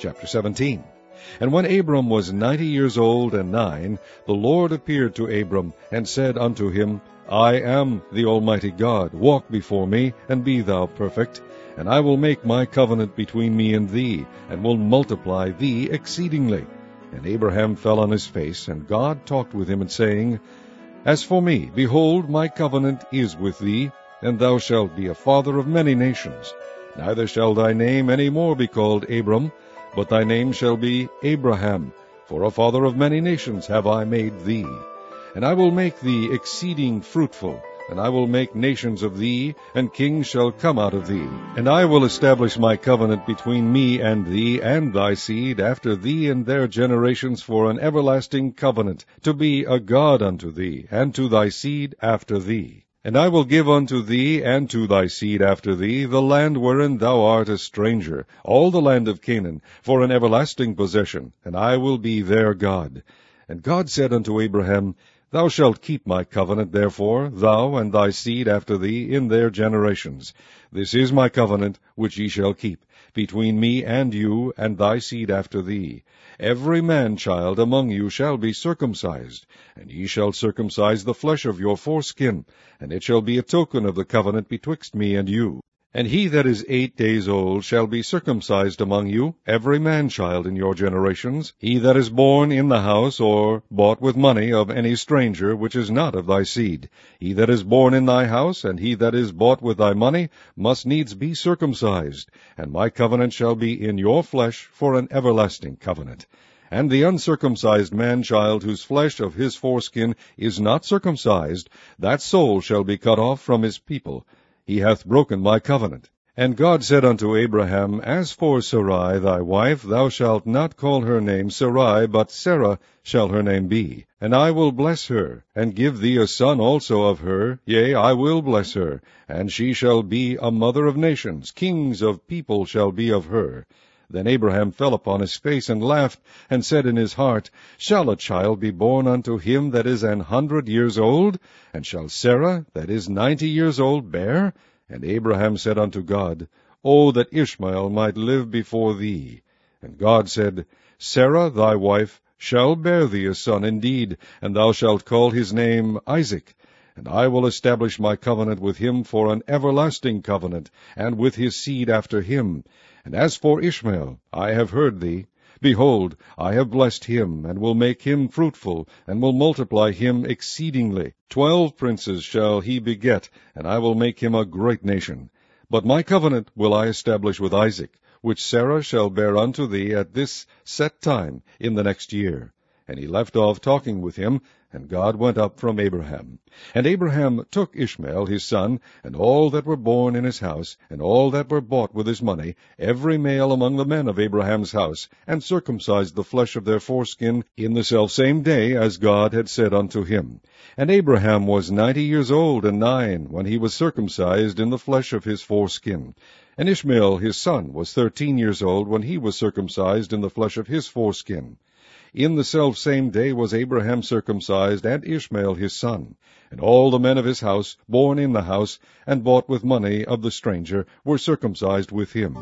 Chapter 17. And when Abram was 90 years old and 9, the Lord appeared to Abram, and said unto him, I am the Almighty God. Walk before me, and be thou perfect. And I will make my covenant between me and thee, and will multiply thee exceedingly. And Abraham fell on his face, and God talked with him, and saying, As for me, behold, my covenant is with thee, and thou shalt be a father of many nations. Neither shall thy name any more be called Abram, but thy name shall be Abraham, for a father of many nations have I made thee. And I will make thee exceeding fruitful, and I will make nations of thee, and kings shall come out of thee. And I will establish my covenant between me and thee, and thy seed after thee and their generations, for an everlasting covenant, to be a God unto thee, and to thy seed after thee. And I will give unto thee, and to thy seed after thee, the land wherein thou art a stranger, all the land of Canaan, for an everlasting possession, and I will be their God. And God said unto Abraham, Thou shalt keep my covenant, therefore, thou and thy seed after thee in their generations. This is my covenant which ye shall keep, between me and you and thy seed after thee. Every man-child among you shall be circumcised, and ye shall circumcise the flesh of your foreskin, and it shall be a token of the covenant betwixt me and you. And he that is 8 days old shall be circumcised among you, every man-child in your generations, he that is born in the house, or bought with money of any stranger, which is not of thy seed. He that is born in thy house, and he that is bought with thy money, must needs be circumcised. And my covenant shall be in your flesh for an everlasting covenant. And the uncircumcised man-child, whose flesh of his foreskin is not circumcised, that soul shall be cut off from his people. He hath broken my covenant. And God said unto Abraham, As for Sarai thy wife, thou shalt not call her name Sarai, but Sarah shall her name be. And I will bless her, and give thee a son also of her. Yea, I will bless her, and she shall be a mother of nations. Kings of people shall be of her. Then Abraham fell upon his face, and laughed, and said in his heart, Shall a child be born unto him that is 100 years old? And shall Sarah, that is 90 years old, bear? And Abraham said unto God, O that Ishmael might live before thee. And God said, Sarah thy wife shall bear thee a son indeed, and thou shalt call his name Isaac. And I will establish my covenant with him for an everlasting covenant, and with his seed after him. And as for Ishmael, I have heard thee. Behold, I have blessed him, and will make him fruitful, and will multiply him exceedingly. 12 princes shall he beget, and I will make him a great nation. But my covenant will I establish with Isaac, which Sarah shall bear unto thee at this set time in the next year. And he left off talking with him, and God went up from Abraham. And Abraham took Ishmael his son, and all that were born in his house, and all that were bought with his money, every male among the men of Abraham's house, and circumcised the flesh of their foreskin in the selfsame day, as God had said unto him. And Abraham was 90 years old and 9, when he was circumcised in the flesh of his foreskin. And Ishmael his son was 13 years old, when he was circumcised in the flesh of his foreskin. In the selfsame day was Abraham circumcised, and Ishmael his son. And all the men of his house, born in the house, and bought with money of the stranger, were circumcised with him.